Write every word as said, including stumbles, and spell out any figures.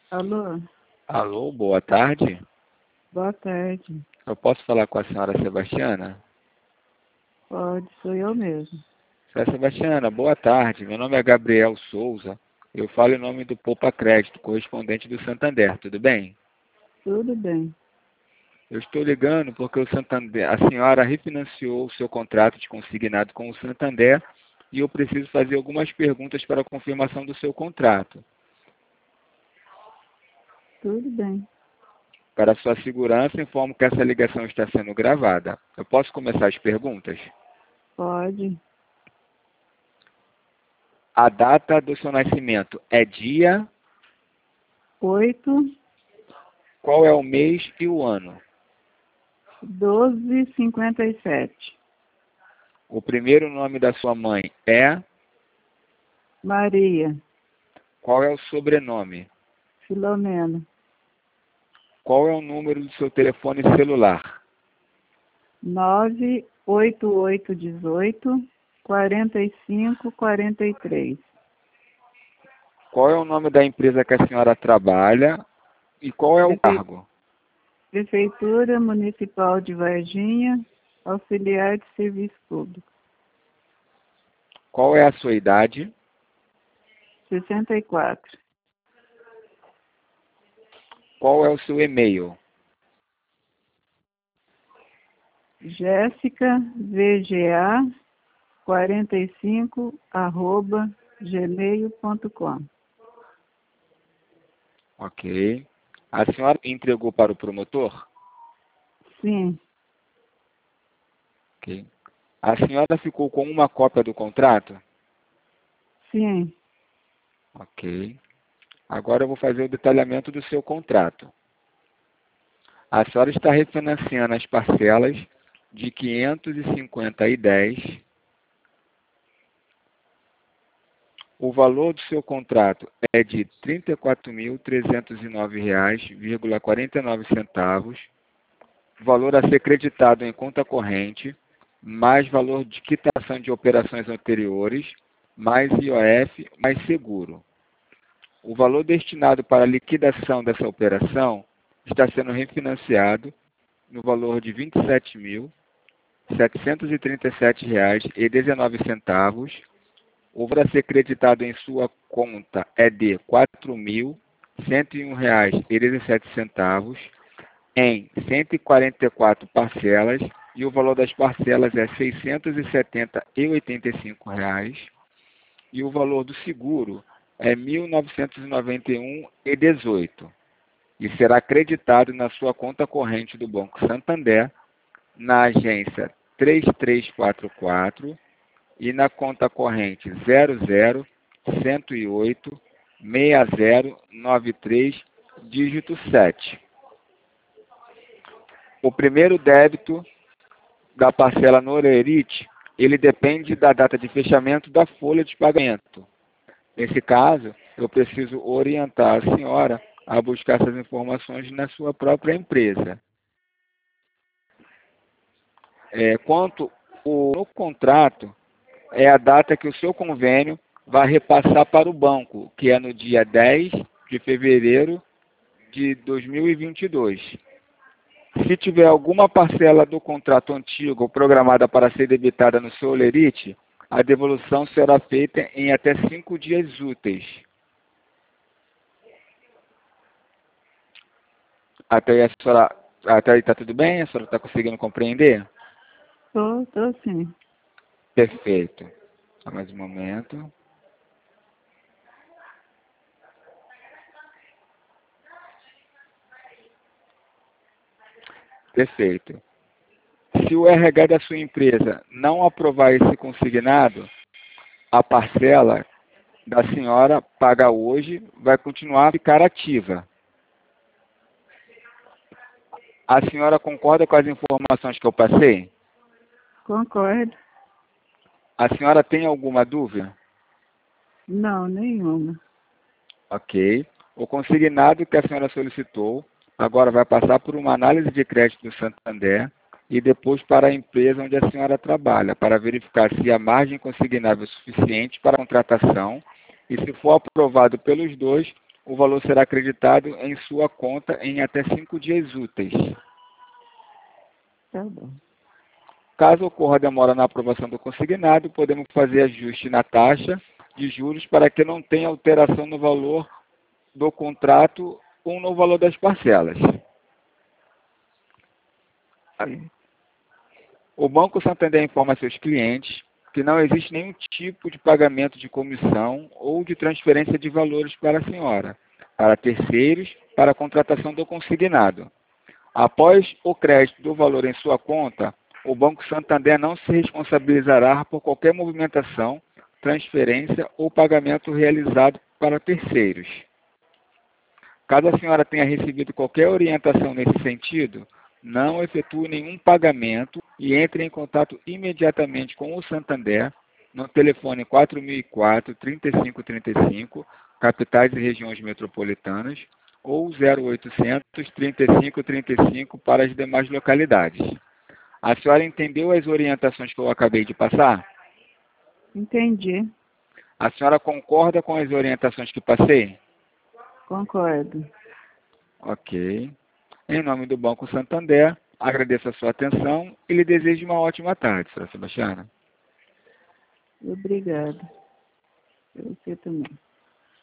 Alô, Alô, boa tarde. boa tarde. Eu posso falar com a senhora Sebastiana? Pode, sou eu mesmo. Senhora Sebastiana, boa tarde. Meu nome é Gabriel Souza. Eu falo em nome do Poupa Crédito, correspondente do Santander, tudo bem? Tudo bem. Eu estou ligando porque o Santander, a senhora refinanciou o seu contrato de consignado com o Santander e eu preciso fazer algumas perguntas para a confirmação do seu contrato. Tudo bem. Para sua segurança, informo que essa ligação está sendo gravada. Eu posso começar as perguntas? Pode. A data do seu nascimento é dia? Oito, Qual é o mês e o ano? doze, cinquenta e sete. O primeiro nome da sua mãe é? Maria, Qual é o sobrenome? Filomena. Qual é o número do seu telefone celular? Nove, oito, oito, dezoito, quarenta e cinco, quarenta e três. Qual é o nome da empresa que a senhora trabalha e qual é o Prefe- cargo? Prefeitura Municipal de Varginha, auxiliar de serviço público. Qual é a sua idade? Sessenta e quatro. Qual é o seu e-mail? Jéssica, V G A, quarenta e cinco, arroba, gmail ponto com. Ok. A senhora entregou para o promotor? Sim, Ok. A senhora ficou com uma cópia do contrato? sim, Ok. Agora eu vou fazer o detalhamento do seu contrato. A senhora está refinanciando as parcelas de quinhentos e cinquenta e dez. O valor do seu contrato é de trinta e quatro mil trezentos e nove reais e quarenta e nove centavos. Valor a ser creditado em conta corrente, mais valor de quitação de operações anteriores, mais I O F, mais seguro. O valor destinado para a liquidação dessa operação está sendo refinanciado no valor de vinte e sete mil setecentos e trinta e sete reais e dezenove centavos. O valor a ser creditado em sua conta é de quatro mil cento e um reais e dezessete centavos em cento e quarenta e quatro parcelas e o valor das parcelas é seiscentos e setenta e oitenta e cinco reais e o valor do seguro é mil novecentos e noventa e um e dezoito e será creditado na sua conta corrente do Banco Santander na agência três três quatro quatro e na conta corrente zero zero cento e oito seis zero nove três dígito sete. O primeiro débito da parcela no Orerite, ele depende da data de fechamento da folha de pagamento. Nesse caso, eu preciso orientar a senhora a buscar essas informações na sua própria empresa. É, quanto o, no contrato, é a data que o seu convênio vai repassar para o banco, que é no dia dez de fevereiro de dois mil e vinte e dois. Se tiver alguma parcela do contrato antigo programada para ser debitada no seu Olerite, a devolução será feita em até cinco dias úteis. Até aí, a senhora, até aí está tudo bem? A senhora está conseguindo compreender? tô, tô sim. Perfeito. Só mais um momento. Perfeito. Se o R H da sua empresa não aprovar esse consignado, a parcela da senhora paga hoje vai continuar a ficar ativa. A senhora concorda com as informações que eu passei? Concordo. A senhora tem alguma dúvida? Não, nenhuma. Ok. O consignado que a senhora solicitou agora vai passar por uma análise de crédito do Santander e depois para a empresa onde a senhora trabalha, para verificar se a margem consignável é suficiente para a contratação e, se for aprovado pelos dois, o valor será acreditado em sua conta em até cinco dias úteis. Tá bom. Caso ocorra demora na aprovação do consignado, podemos fazer ajuste na taxa de juros para que não tenha alteração no valor do contrato ou no valor das parcelas. Certo. O Banco Santander informa a seus clientes que não existe nenhum tipo de pagamento de comissão ou de transferência de valores para a senhora, para terceiros, para a contratação do consignado. Após o crédito do valor em sua conta, o Banco Santander não se responsabilizará por qualquer movimentação, transferência ou pagamento realizado para terceiros. Caso a senhora tenha recebido qualquer orientação nesse sentido, não efetue nenhum pagamento e entre em contato imediatamente com o Santander no telefone quatro mil e quatro, trinta e cinco trinta e cinco, capitais e regiões metropolitanas, ou zero oitocentos, trinta e cinco trinta e cinco para as demais localidades. A senhora entendeu as orientações que eu acabei de passar? Entendi. A senhora concorda com as orientações que passei? Concordo. Ok. Em nome do Banco Santander, agradeço a sua atenção e lhe desejo uma ótima tarde, senhora Sebastiana. Obrigada. Você também.